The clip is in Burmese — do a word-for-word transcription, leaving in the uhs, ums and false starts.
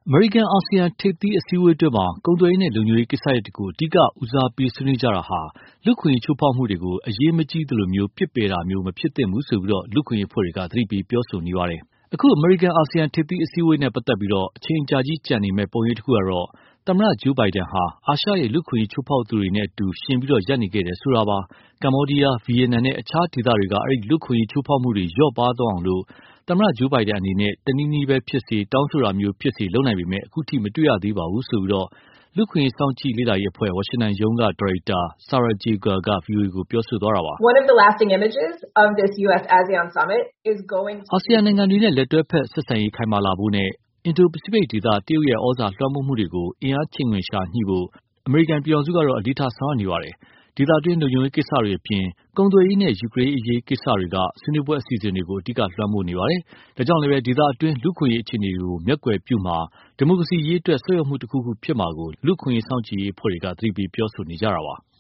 အမေရိကန်-အာဆီယံထိပ်သီးအစည်းအဝေးအတွင်းကုန်သွယ်ရေးနဲ့လုံခြုံရေးကိစ္စရပ်တွေကိုအဓိကဦးစားပေးဆွေးနွေးကြတာဟာလူ့အခွင့်အရေးချိုးဖောက်မှုတွေကိုအရေးမကြီးသလိုပစ်ပယ်တာမျိုးမဖြစ်သင့်ဘူးလို့လူ့အခွင့်အရေးအဖွဲ့တွေကသတိပေးပြောဆိုနေပါတယ်။အခုအမေရိကန်-အာဆီယံထိပ်သီးအစည်းအဝေးနဲ့ပတ်သက်ပြီးအချိန်အကြာကြီးကျန်နေမယ့်ပုံရိပ်တခုကတော့သမ္မတဂျိုးဘိုင်ဒန်ဟာအာရှရဲ့လူ့အခွင့်အရေးချိုးဖောက်သူတွေနဲ့အတူယှဉ်ပြီးရပ်နေခဲ့တယ်ဆိုတာပါ။ကမ္ဘောဒီးယား၊ဗီယက်နမ်နဲ့အခြားဒေသတွေကအဲဒီလူ့အခွင့်အရေးချိုးဖောက်မှုတွေလျော့ပါးသွားအောင်သမ္မတဂျိုးဘိုင်ဒန်အနေနဲ့တနည်းနည်းပဲဖြစ်စေတောင်းဆိုတာမျိုးဖြစ်စေလုပ်နိုင်ပေမယ့်အခုထိမတွေ့ရသေးပါဘူးလို့လူ့အခွင့်အရေးစောင့်ကြည့်လေ့လာရေးအဖွဲ့ဝါရှင်တန်ရုံးကဒါရိုက်တာ Sarah Jaguar က ဗွီအိုအေကိုပြောဆိုသွားတာပါ။ One of the lasting images of this U S ASEAN summit is going to အာဆီယံနိုင်ငံတွေနဲ့လက်တွဲဖက်ဆက်ဆံရေးခိုင်မာလာဖို့နဲ့အင်ဒိုပစိဖိတ်ဒေသတရုတ်ရဲ့ဩဇာလွှမ်းမိုးမှုတွေကိုအင်အားချိန်ခွင်လျှာညှိဖို့အမေရိကန်ပြည်ထောင်စုကတော့အလေးထားဆောင်ရွက်နေပါတယ်။ဒေသတွင်းလုံခြုံရေးကိစ္စတွေအပြင်ကုန်သွယ်ရေးနဲ့ယူကရိန်းအရေးကိစ္စတွေကဆွေးနွေးပွဲအစီအစဉ်တွေကိုအဓိကလွှမ်းမိုးနေပါတယ်။ဒါကြောင့်လည်းဒေသတွင်းလူ့အခွင့်အရေးအခြေအနေတွေကိုမျက်ကွယ်ပြုမှာဒီမိုကရေစီရေးအတွက်ဆုတ်ယုတ်မှုတခုခုဖြစ်မှာကိုလူ့အခွင့်အရေးစောင့်ကြည့်ရေးအဖွဲ့တွေကသတိပေးပြောဆိုနေကြတာပါ။